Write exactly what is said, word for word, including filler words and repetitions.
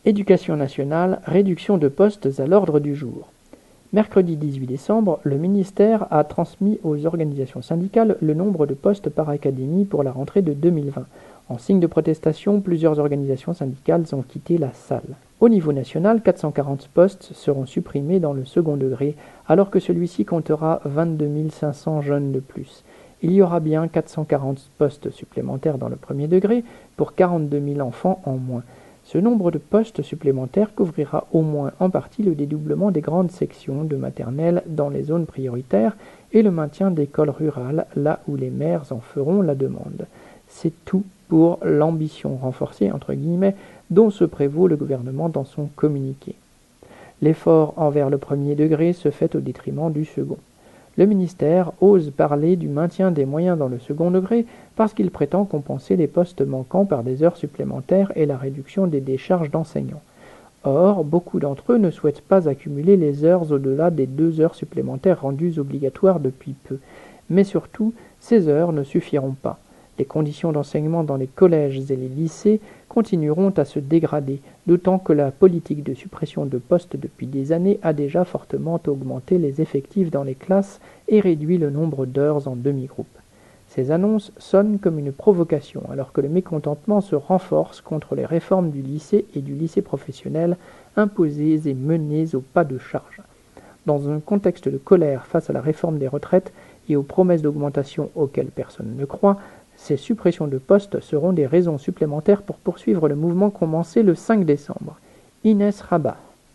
Éducation nationale, réduction de postes à l'ordre du jour. Mercredi dix-huit décembre, le ministère a transmis aux organisations syndicales le nombre de postes par académie pour la rentrée de deux mille vingt. En signe de protestation, plusieurs organisations syndicales ont quitté la salle. Au niveau national, quatre cent quarante postes seront supprimés dans le second degré, alors que celui-ci comptera vingt-deux mille cinq cents jeunes de plus. Il y aura bien quatre cent quarante postes supplémentaires dans le premier degré, pour quarante-deux mille enfants en moins. Ce nombre de postes supplémentaires couvrira au moins en partie le dédoublement des grandes sections de maternelle dans les zones prioritaires et le maintien d'écoles rurales là où les maires en feront la demande. C'est tout pour l'ambition renforcée, entre guillemets, dont se prévaut le gouvernement dans son communiqué. L'effort envers le premier degré se fait au détriment du second. Le ministère ose parler du maintien des moyens dans le second degré parce qu'il prétend compenser les postes manquants par des heures supplémentaires et la réduction des décharges d'enseignants. Or, beaucoup d'entre eux ne souhaitent pas accumuler les heures au-delà des deux heures supplémentaires rendues obligatoires depuis peu. Mais surtout, ces heures ne suffiront pas. Les conditions d'enseignement dans les collèges et les lycées continueront à se dégrader, d'autant que la politique de suppression de postes depuis des années a déjà fortement augmenté les effectifs dans les classes et réduit le nombre d'heures en demi-groupe. Ces annonces sonnent comme une provocation, alors que le mécontentement se renforce contre les réformes du lycée et du lycée professionnel imposées et menées au pas de charge. Dans un contexte de colère face à la réforme des retraites et aux promesses d'augmentation auxquelles personne ne croit, ces suppressions de postes seront des raisons supplémentaires pour poursuivre le mouvement commencé le cinq décembre. Inès Rabat.